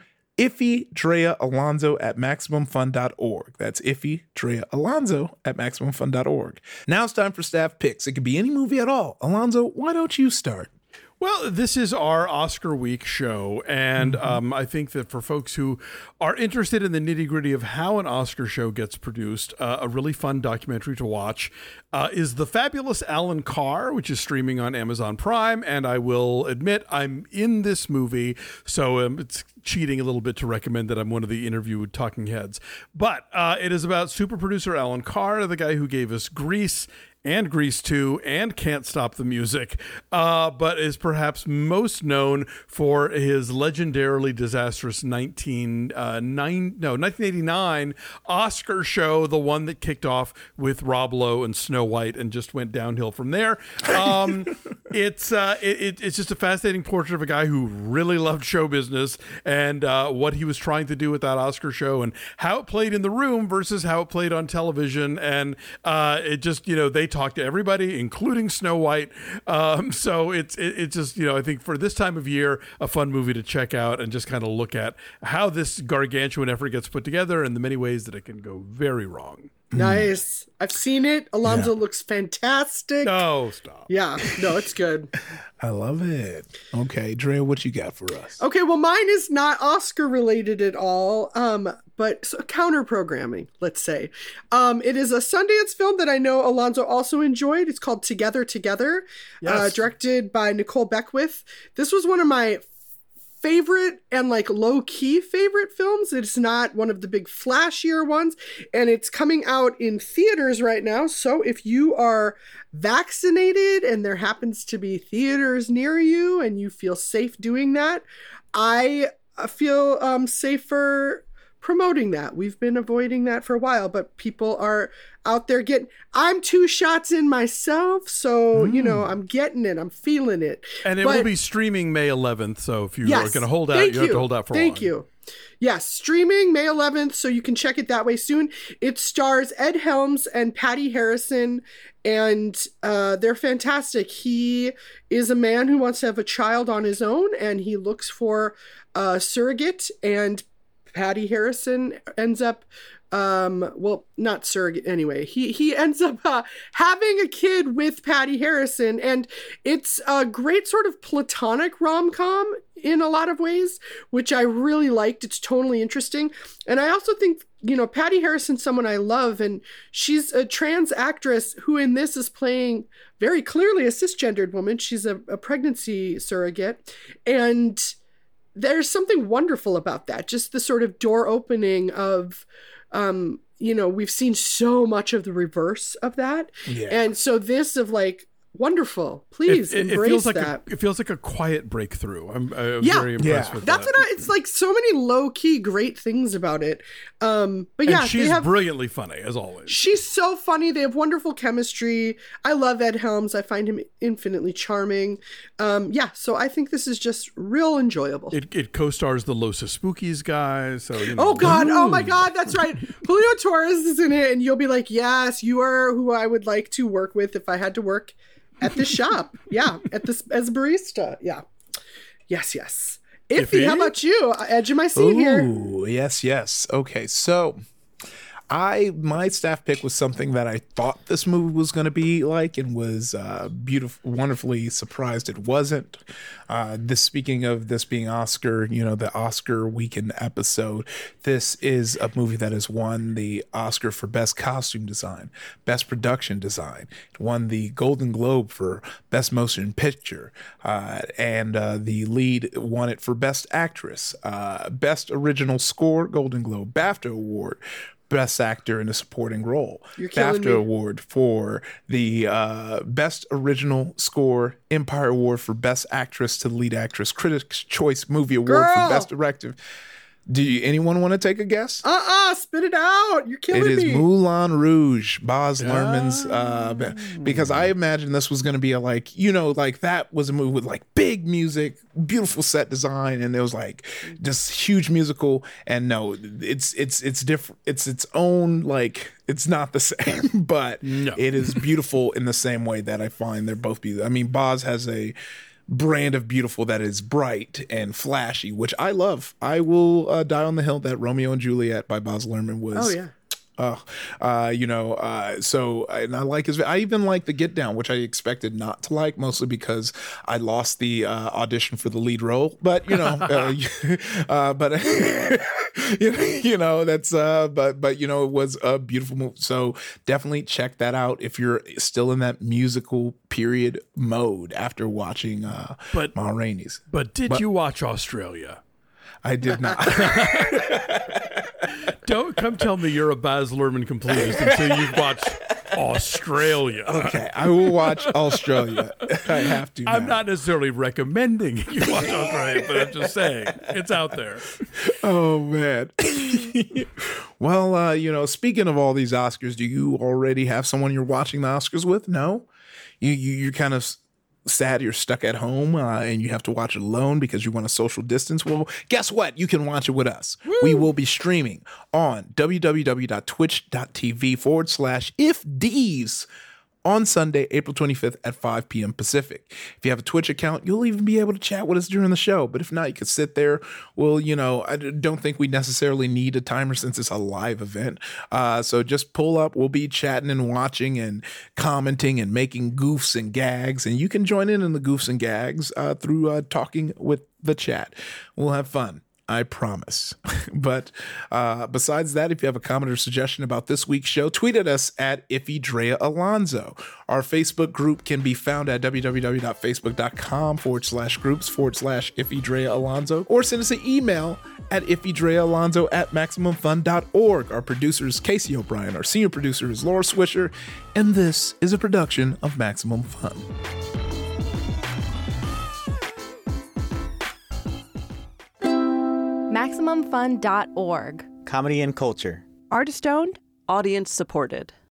iffydreaalonzo@maximumfun.org. That's iffydreaalonzo@maximumfun.org. Now it's time for staff picks. It could be any movie at all. Alonzo, why don't you start? Well, this is our Oscar week show, and I think that for folks who are interested in the nitty-gritty of how an Oscar show gets produced, a really fun documentary to watch is The Fabulous Alan Carr, which is streaming on Amazon Prime, and I will admit I'm in this movie, so it's cheating a little bit to recommend that I'm one of the interviewed talking heads. But it is about super producer Alan Carr, the guy who gave us Grease and Grease 2 and Can't Stop the Music, but is perhaps most known for his legendarily disastrous 1989 Oscar show, the one that kicked off with Rob Lowe and Snow White and just went downhill from there. It's just a fascinating portrait of a guy who really loved show business and what he was trying to do with that Oscar show and how it played in the room versus how it played on television. And it just, they talked to everybody, including Snow White. So it's just, I think for this time of year, a fun movie to check out and just kind of look at how this gargantuan effort gets put together and the many ways that it can go very wrong. Nice. I've seen it. Alonzo looks fantastic. No, stop. Yeah. No, it's good. I love it. Okay, Drea, what you got for us? Okay, well, mine is not Oscar related at all, but counter programming, let's say. It is a Sundance film that I know Alonzo also enjoyed. It's called Together, directed by Nicole Beckwith. This was one of my favorite and low-key favorite films. It's not one of the big flashier ones, and it's coming out in theaters right now. So if you are vaccinated and there happens to be theaters near you and you feel safe doing that, I feel safer promoting that. We've been avoiding that for a while, but people are out there I'm 2 shots in myself, so I'm getting it, I'm feeling it. And it will be streaming May 11th, so if you are going to hold out, you have to hold out for long. Thank you. Yes, streaming May 11th, so you can check it that way soon. It stars Ed Helms and Patty Harrison, and they're fantastic. He is a man who wants to have a child on his own, and he looks for a surrogate, and Patty Harrison ends up, not surrogate anyway. He ends up having a kid with Patty Harrison, and it's a great sort of platonic rom-com in a lot of ways, which I really liked. It's totally interesting. And I also think, Patty Harrison's someone I love, and she's a trans actress who in this is playing very clearly a cisgendered woman. She's a pregnancy surrogate, and there's something wonderful about that. Just the sort of door opening of, we've seen so much of the reverse of that. Yeah. And so this of wonderful, please embrace that. It feels like a quiet breakthrough. I'm very impressed with that. That's what it's so many low key great things about it. But and she's brilliantly funny as always. She's so funny. They have wonderful chemistry. I love Ed Helms. I find him infinitely charming. So I think this is just real enjoyable. It co-stars the Los Spookies guy. So oh God, oh my God, that's right. Julio Torres is in it, and you'll be like, yes, you are who I would like to work with if I had to work at the shop. Yeah. As a barista. Yeah. Yes. Iffy, how about you? Edge of my seat here. Ooh, yes. Okay. So my staff pick was something that I thought this movie was going to be like, and was wonderfully surprised it wasn't. Speaking of this being Oscar, the Oscar weekend episode, this is a movie that has won the Oscar for Best Costume Design, Best Production Design. It won the Golden Globe for Best Motion Picture, and the lead won it for Best Actress, Best Original Score, Golden Globe, BAFTA Award, Best Actor in a Supporting Role, BAFTA Award for the Best Original Score, Empire Award for Best Actress to Lead Actress, Critics' Choice Movie Award for Best Director. Do anyone want to take a guess? Spit it out. You're killing me. It is Moulin Rouge, Baz Luhrmann's, because I imagined this was going to be that was a movie with big music, beautiful set design, and it was just huge musical. And no, it's different. It's its own, it's not the same, but it is beautiful in the same way that I find they're both beautiful. I mean, Baz has a brand of beautiful that is bright and flashy, which I love. I will die on the hill that Romeo and Juliet by Baz Luhrmann was. Oh yeah. So and I like I even like The Get Down, which I expected not to like, mostly because I lost the audition for the lead role. But it was a beautiful movie. So definitely check that out if you're still in that musical period mode after watching Ma Rainey's. But did you watch Australia? I did not. Don't come tell me you're a Baz Luhrmann completist until you've watched Australia. Okay, I will watch Australia. I have to. I'm not necessarily recommending you watch Australia, but I'm just saying it's out there. Oh man. Well, speaking of all these Oscars, do you already have someone you're watching the Oscars with? No, you're kind of sad you're stuck at home and you have to watch it alone because you want a social distance. Well, guess what? You can watch it with us. Woo! We will be streaming on www.twitch.tv/ifd's on Sunday, April 25th at 5 p.m. Pacific. If you have a Twitch account, you'll even be able to chat with us during the show. But if not, you could sit there. Well, I don't think we necessarily need a timer since it's a live event. So just pull up. We'll be chatting and watching and commenting and making goofs and gags. And you can join in the goofs and gags through talking with the chat. We'll have fun. I promise. But besides that, if you have a comment or suggestion about this week's show, tweet at us at IffyDreaAlonzo. Our Facebook group can be found at www.facebook.com/groups/IffyDreaAlonzo, or send us an email at IffyDreaAlonzo@MaximumFun.org. Our producer is Casey O'Brien. Our senior producer is Laura Swisher. And this is a production of Maximum Fun. MaximumFun.org. Comedy and culture. Artist owned, audience supported.